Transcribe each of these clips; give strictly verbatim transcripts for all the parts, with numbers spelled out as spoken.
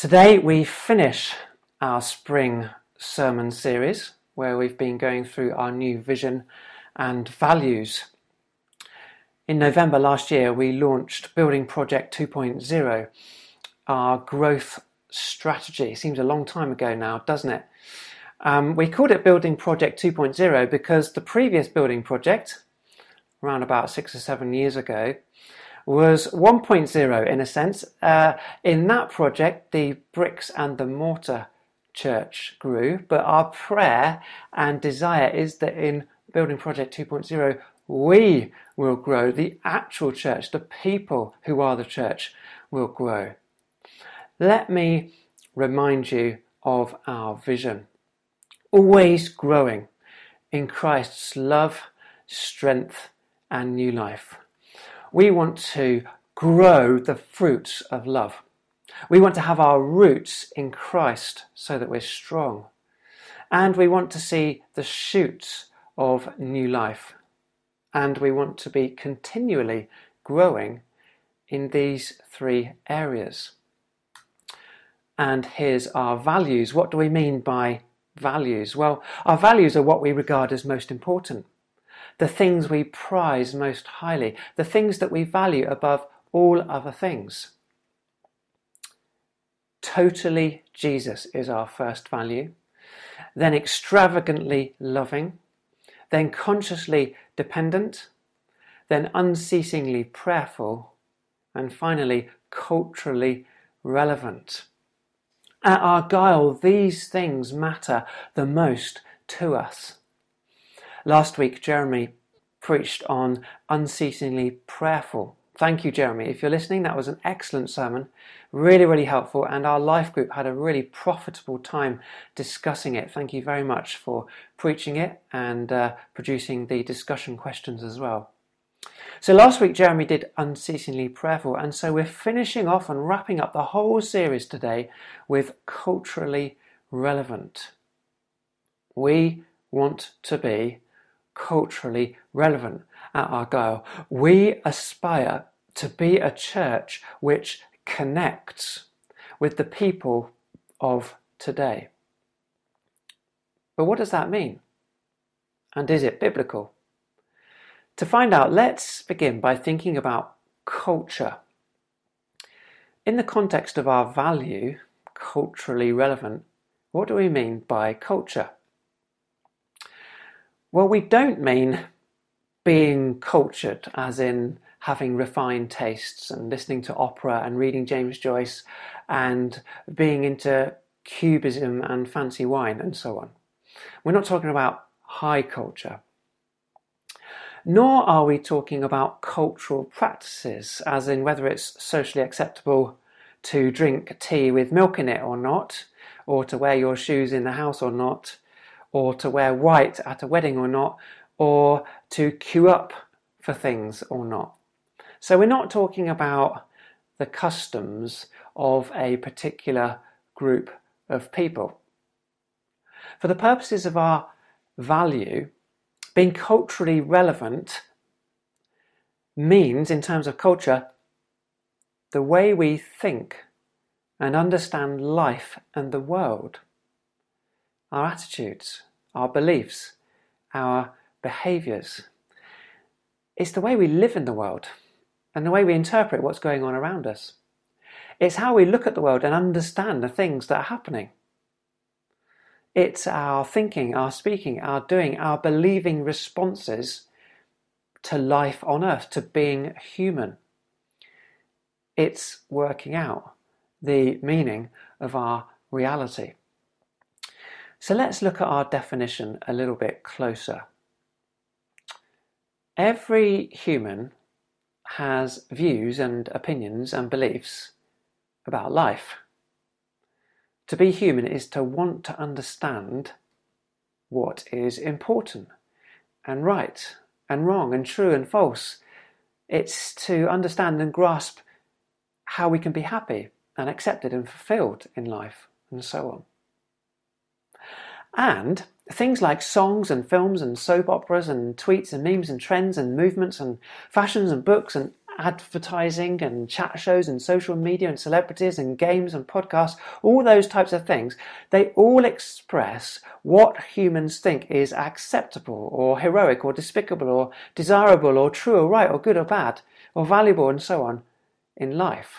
Today we finish our spring sermon series where we've been going through our new vision and values. In November last year we launched Building Project two point oh, our growth strategy. Seems a long time ago now, doesn't it? Um, we called it Building Project two point oh because the previous building project, around about six or seven years ago, was one point oh in a sense. Uh, in that project, the bricks and the mortar church grew, but our prayer and desire is that in Building Project two point oh, we will grow. The actual church, the people who are the church, will grow. Let me remind you of our vision. Always growing in Christ's love, strength, and new life. We want to grow the fruits of love. We want to have our roots in Christ so that we're strong. And we want to see the shoots of new life. And we want to be continually growing in these three areas. And here's our values. What do we mean by values? Well, our values are what we regard as most important. The things we prize most highly, the things that we value above all other things. Totally Jesus is our first value, then extravagantly loving, then consciously dependent, then unceasingly prayerful, and finally culturally relevant. At Argyle, these things matter the most to us. Last week, Jeremy preached on unceasingly prayerful. Thank you, Jeremy. If you're listening, that was an excellent sermon, really, really helpful, and our life group had a really profitable time discussing it. Thank you very much for preaching it and uh, producing the discussion questions as well. So last week, Jeremy did unceasingly prayerful, and so we're finishing off and wrapping up the whole series today with culturally relevant. We want to be culturally relevant at Argyle. We aspire to be a church which connects with the people of today. But what does that mean? And is it biblical? To find out, let's begin by thinking about culture. In the context of our value, culturally relevant, what do we mean by culture? Well, we don't mean being cultured, as in having refined tastes and listening to opera and reading James Joyce and being into cubism and fancy wine and so on. We're not talking about high culture. Nor are we talking about cultural practices, as in whether it's socially acceptable to drink tea with milk in it or not, or to wear your shoes in the house or not, or to wear white at a wedding or not, or to queue up for things or not. So we're not talking about the customs of a particular group of people. For the purposes of our value, being culturally relevant means, in terms of culture, the way we think and understand life and the world. Our attitudes, our beliefs, our behaviours. It's the way we live in the world and the way we interpret what's going on around us. It's how we look at the world and understand the things that are happening. It's our thinking, our speaking, our doing, our believing responses to life on earth, to being human. It's working out the meaning of our reality. So let's look at our definition a little bit closer. Every human has views and opinions and beliefs about life. To be human is to want to understand what is important and right and wrong and true and false. It's to understand and grasp how we can be happy and accepted and fulfilled in life and so on. And things like songs and films and soap operas and tweets and memes and trends and movements and fashions and books and advertising and chat shows and social media and celebrities and games and podcasts, all those types of things, they all express what humans think is acceptable or heroic or despicable or desirable or true or right or good or bad or valuable and so on in life.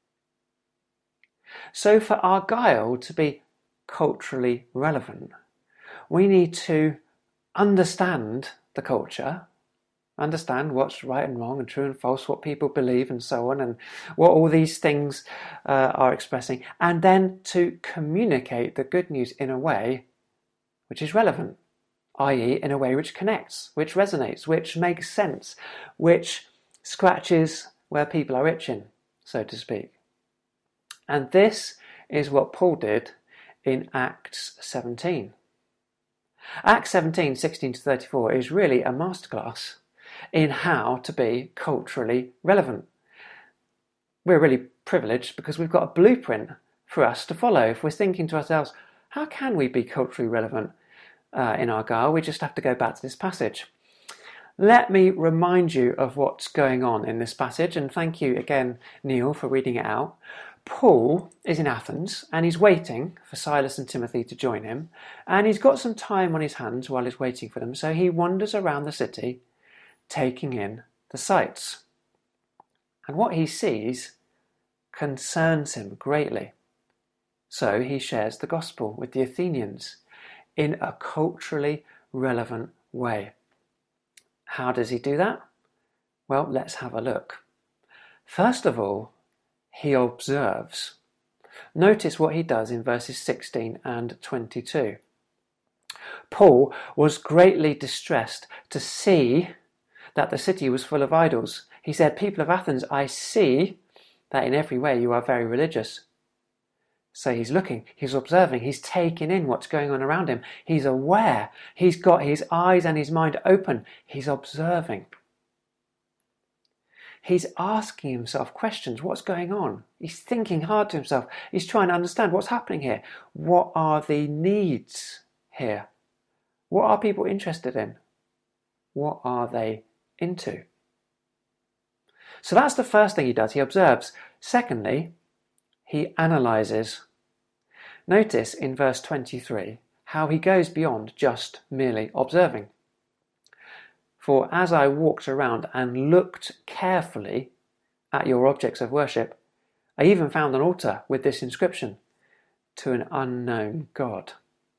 So for Argyle to be culturally relevant, we need to understand the culture, understand what's right and wrong and true and false, what people believe and so on, and what all these things uh, are expressing, and then to communicate the good news in a way which is relevant, that is in a way which connects, which resonates, which makes sense, which scratches where people are itching, so to speak. And this is what Paul did in Acts seventeen. Acts seventeen, sixteen to thirty-four is really a masterclass in how to be culturally relevant. We're really privileged because we've got a blueprint for us to follow. If we're thinking to ourselves, how can we be culturally relevant uh, in Argyle? We just have to go back to this passage. Let me remind you of what's going on in this passage, and thank you again, Neil, for reading it out. Paul is in Athens and he's waiting for Silas and Timothy to join him, and he's got some time on his hands while he's waiting for them, so he wanders around the city taking in the sights. And what he sees concerns him greatly. So he shares the gospel with the Athenians in a culturally relevant way. How does he do that? Well, let's have a look. First of all, he observes. Notice what he does in verses sixteen and twenty-two. Paul was greatly distressed to see that the city was full of idols. He said, "People of Athens, I see that in every way you are very religious." So he's looking, he's observing, he's taking in what's going on around him. He's aware, he's got his eyes and his mind open, he's observing. He's asking himself questions. What's going on? He's thinking hard to himself. He's trying to understand what's happening here. What are the needs here? What are people interested in? What are they into? So that's the first thing he does. He observes. Secondly, he analyzes. Notice in verse twenty-three how he goes beyond just merely observing. For as I walked around and looked carefully at your objects of worship, I even found an altar with this inscription, "To an unknown God."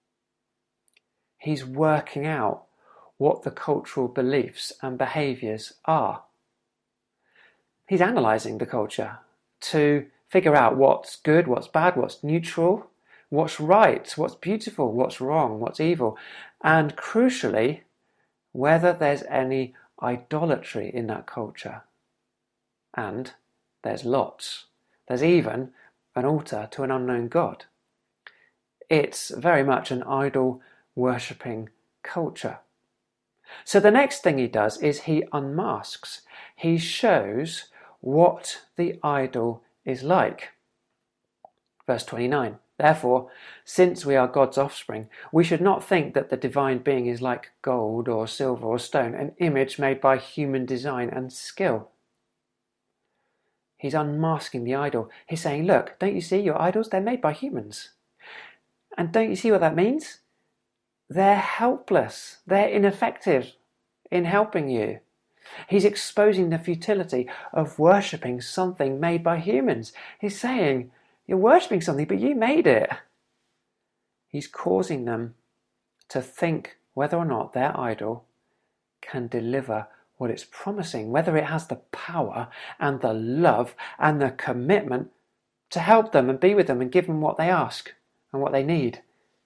He's working out what the cultural beliefs and behaviours are. He's analysing the culture to figure out what's good, what's bad, what's neutral, what's right, what's beautiful, what's wrong, what's evil, and crucially, whether there's any idolatry in that culture. And there's lots. There's even an altar to an unknown God. It's very much an idol worshipping culture. So the next thing he does is he unmasks. He shows what the idol is like. Verse twenty-nine. Therefore, since we are God's offspring, we should not think that the divine being is like gold or silver or stone, an image made by human design and skill. He's unmasking the idol. He's saying, look, don't you see your idols? They're made by humans. And don't you see what that means? They're helpless. They're ineffective in helping you. He's exposing the futility of worshipping something made by humans. He's saying, you're worshipping something, but you made it. He's causing them to think whether or not their idol can deliver what it's promising, whether it has the power and the love and the commitment to help them and be with them and give them what they ask and what they need.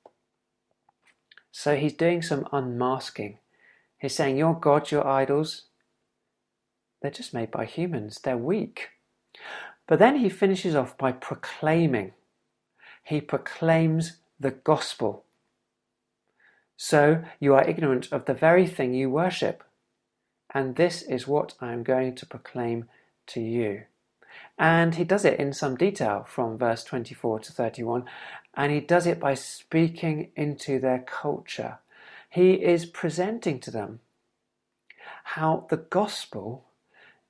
So he's doing some unmasking. He's saying, your gods, your idols, they're just made by humans. They're weak. But then he finishes off by proclaiming. He proclaims the gospel. So you are ignorant of the very thing you worship. And this is what I am going to proclaim to you. And he does it in some detail from verse twenty-four to thirty-one. And he does it by speaking into their culture. He is presenting to them how the gospel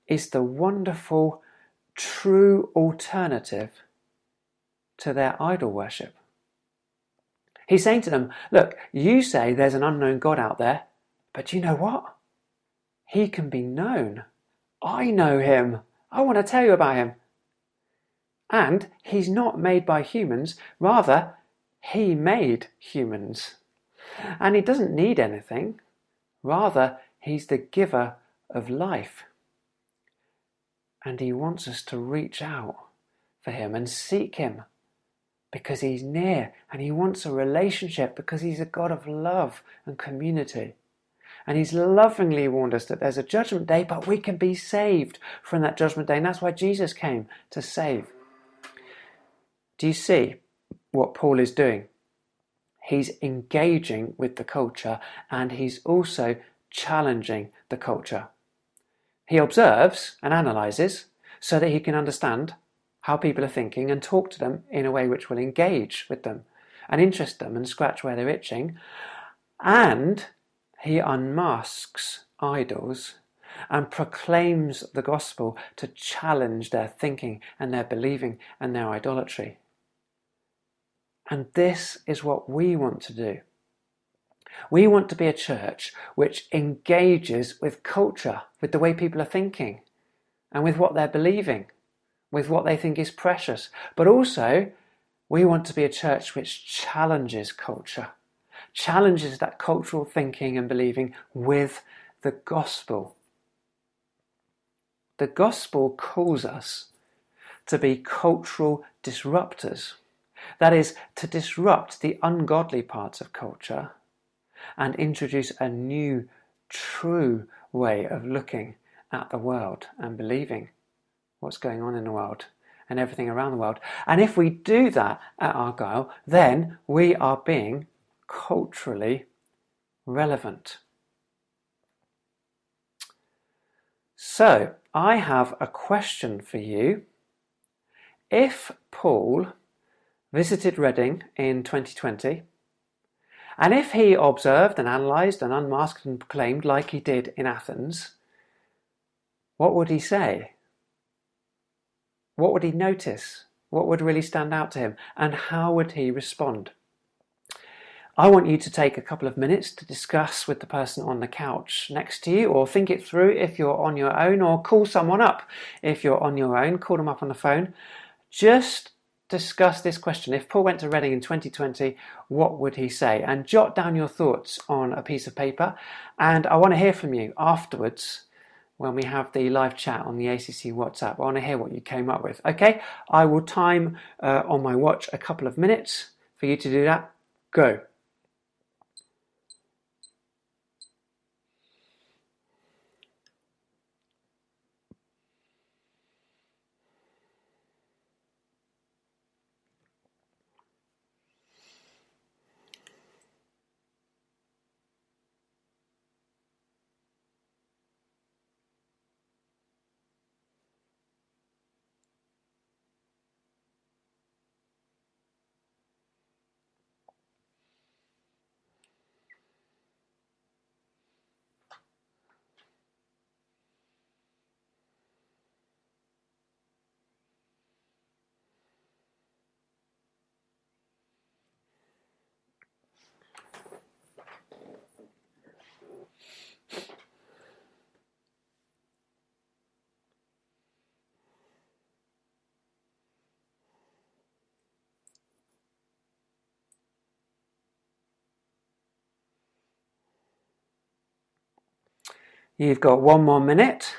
is the wonderful, true alternative to their idol worship. He's saying to them, look, you say there's an unknown God out there, but you know what? He can be known. I know him. I want to tell you about him. And he's not made by humans, rather, he made humans. And he doesn't need anything, rather, he's the giver of life. And he wants us to reach out for him and seek him because he's near, and he wants a relationship because he's a God of love and community. And he's lovingly warned us that there's a judgment day, but we can be saved from that judgment day. And that's why Jesus came, to save. Do you see what Paul is doing? He's engaging with the culture, and he's also challenging the culture. He observes and analyzes so that he can understand how people are thinking and talk to them in a way which will engage with them and interest them and scratch where they're itching. And he unmasks idols and proclaims the gospel to challenge their thinking and their believing and their idolatry. And this is what we want to do. We want to be a church which engages with culture, with the way people are thinking, and with what they're believing, with what they think is precious. But also, we want to be a church which challenges culture, challenges that cultural thinking and believing with the gospel. The gospel calls us to be cultural disruptors. That is, to disrupt the ungodly parts of culture and introduce a new, true way of looking at the world and believing what's going on in the world and everything around the world. And if we do that at Argyle, then we are being culturally relevant. So, I have a question for you. If Paul visited Reading in twenty twenty, and if he observed and analysed and unmasked and proclaimed like he did in Athens, what would he say? What would he notice? What would really stand out to him? And how would he respond? I want you to take a couple of minutes to discuss with the person on the couch next to you, or think it through if you're on your own, or call someone up if you're on your own. Call them up on the phone. Just discuss this question. If Paul went to Reading in twenty twenty, what would he say? And jot down your thoughts on a piece of paper. And I want to hear from you afterwards when we have the live chat on the A C C WhatsApp. I want to hear what you came up with. Okay, I will time uh, on my watch a couple of minutes for you to do that. Go. You've got one more minute.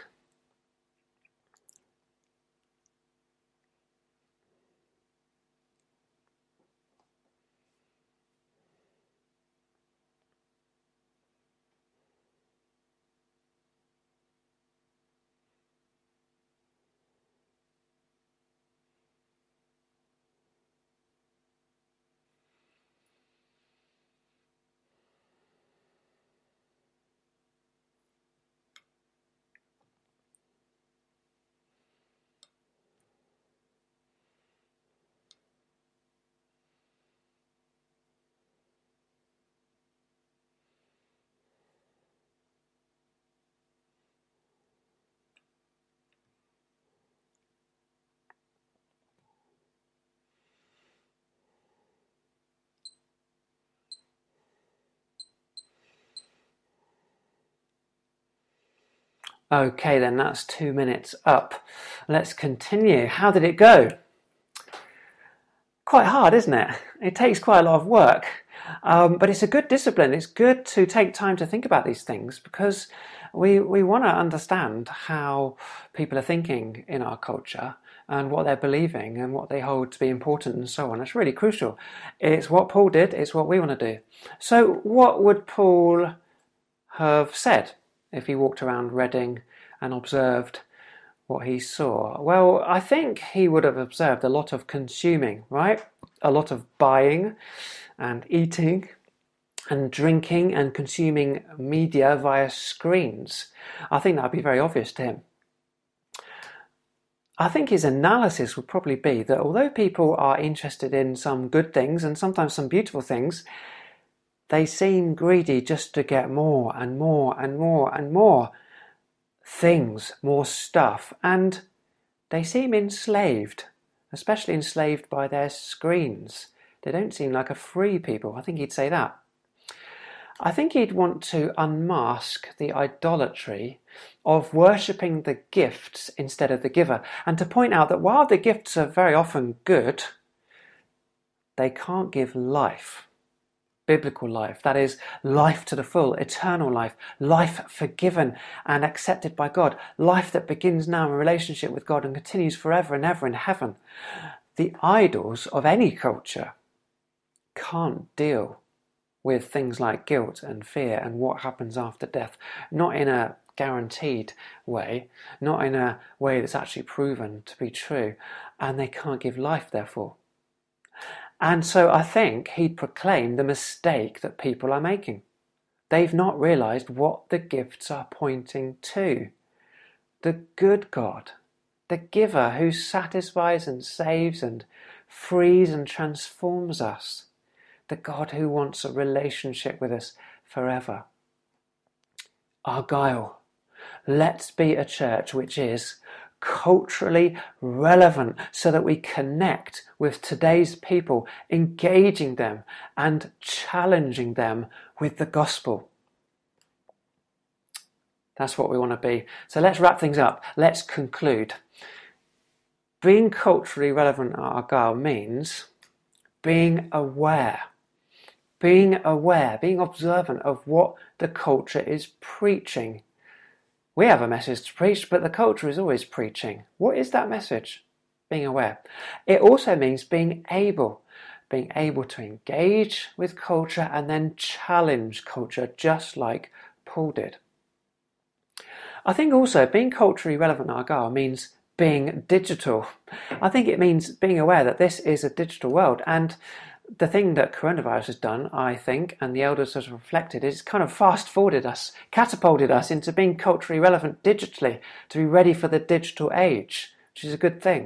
Okay, then that's two minutes up. Let's continue. How did it go? Quite hard, isn't it? It takes quite a lot of work, um, but it's a good discipline. It's good to take time to think about these things because we we want to understand how people are thinking in our culture and what they're believing and what they hold to be important and so on. It's really crucial. It's what Paul did. It's what we want to do. So what would Paul have said if he walked around Reading and observed what he saw? Well, I think he would have observed a lot of consuming, right? A lot of buying and eating and drinking and consuming media via screens. I think that would be very obvious to him. I think his analysis would probably be that although people are interested in some good things and sometimes some beautiful things, they seem greedy just to get more and more and more and more things, more stuff, and they seem enslaved, especially enslaved by their screens. They don't seem like a free people. I think he'd say that. I think he'd want to unmask the idolatry of worshipping the gifts instead of the giver, and to point out that while the gifts are very often good, they can't give life. Biblical life, that is, life to the full, eternal life, life forgiven and accepted by God, life that begins now in relationship with God and continues forever and ever in heaven. The idols of any culture can't deal with things like guilt and fear and what happens after death, not in a guaranteed way, not in a way that's actually proven to be true, and they can't give life, therefore. And so I think he'd proclaim the mistake that people are making. They've not realised what the gifts are pointing to. The good God, the giver who satisfies and saves and frees and transforms us. The God who wants a relationship with us forever. Argyle, let's be a church which is culturally relevant so that we connect with today's people, engaging them and challenging them with the gospel. That's what we want to be. So let's wrap things up. Let's conclude. Being culturally relevant at Argyle means being aware. Being aware, being observant of what the culture is preaching. We have a message to preach, but the culture is always preaching. What is that message? Being aware. It also means being able, being able to engage with culture and then challenge culture, just like Paul did. I think also being culturally relevant at Argyle means being digital. I think it means being aware that this is a digital world, and the thing that coronavirus has done, I think, and the elders have reflected, is kind of fast-forwarded us, catapulted us into being culturally relevant digitally, to be ready for the digital age, which is a good thing.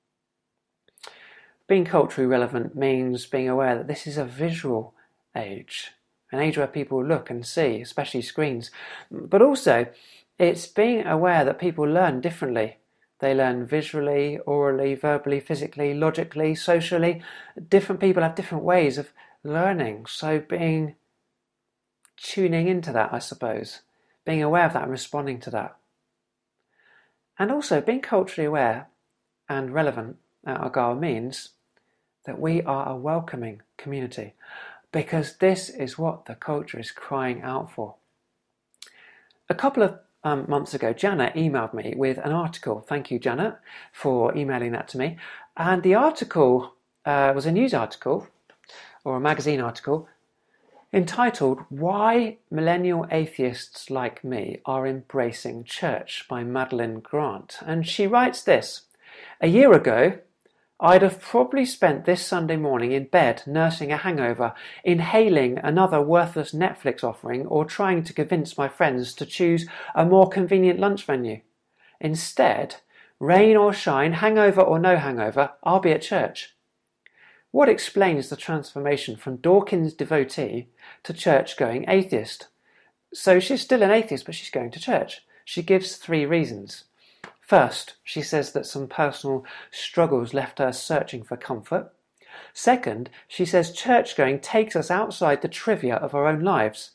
Being culturally relevant means being aware that this is a visual age, an age where people look and see, especially screens. But also, it's being aware that people learn differently. They learn visually, orally, verbally, physically, logically, socially. Different people have different ways of learning. So being, tuning into that, I suppose. Being aware of that and responding to that. And also being culturally aware and relevant at Argyle means that we are a welcoming community. Because this is what the culture is crying out for. A couple of Um, months ago, Janet emailed me with an article. Thank you, Janet, for emailing that to me. And the article uh, was a news article, or a magazine article, entitled Why Millennial Atheists Like Me Are Embracing Church by Madeline Grant. And she writes this: a year ago, I'd have probably spent this Sunday morning in bed nursing a hangover, inhaling another worthless Netflix offering, or trying to convince my friends to choose a more convenient lunch menu. Instead, rain or shine, hangover or no hangover, I'll be at church. What explains the transformation from Dawkins devotee to church-going atheist? So she's still an atheist, but she's going to church. She gives three reasons. First, she says that some personal struggles left her searching for comfort. Second, she says church-going takes us outside the trivia of our own lives.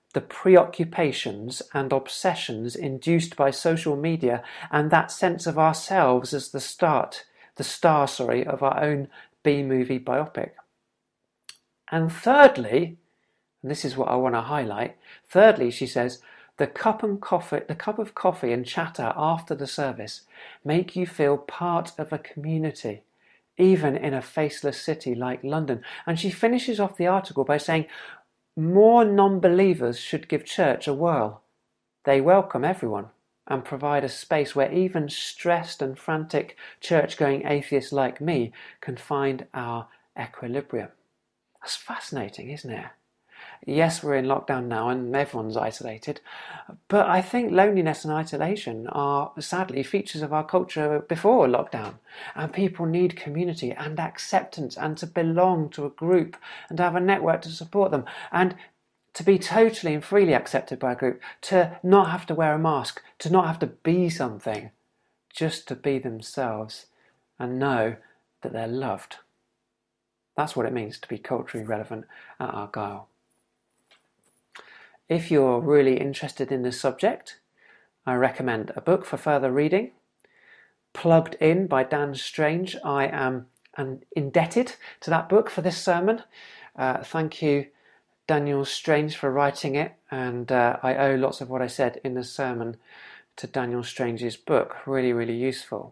the preoccupations and obsessions induced by social media and that sense of ourselves as the start, the star, sorry, of our own B-movie biopic. And thirdly, and this is what I want to highlight, thirdly, she says, the cup and coffee, the cup of coffee and chatter after the service make you feel part of a community, even in a faceless city like London. And she finishes off the article by saying, more non-believers should give church a whirl. They welcome everyone and provide a space where even stressed and frantic church-going atheists like me can find our equilibrium. That's fascinating, isn't it? Yes, we're in lockdown now and everyone's isolated, but I think loneliness and isolation are sadly features of our culture before lockdown, and people need community and acceptance and to belong to a group and to have a network to support them and to be totally and freely accepted by a group, to not have to wear a mask, to not have to be something, just to be themselves and know that they're loved. That's what it means to be culturally relevant at Argyle. If you're really interested in this subject, I recommend a book for further reading. Plugged In by Dan Strange. I am indebted to that book for this sermon. Uh, thank you, Daniel Strange, for writing it, and uh, I owe lots of what I said in the sermon to Daniel Strange's book. Really, really useful.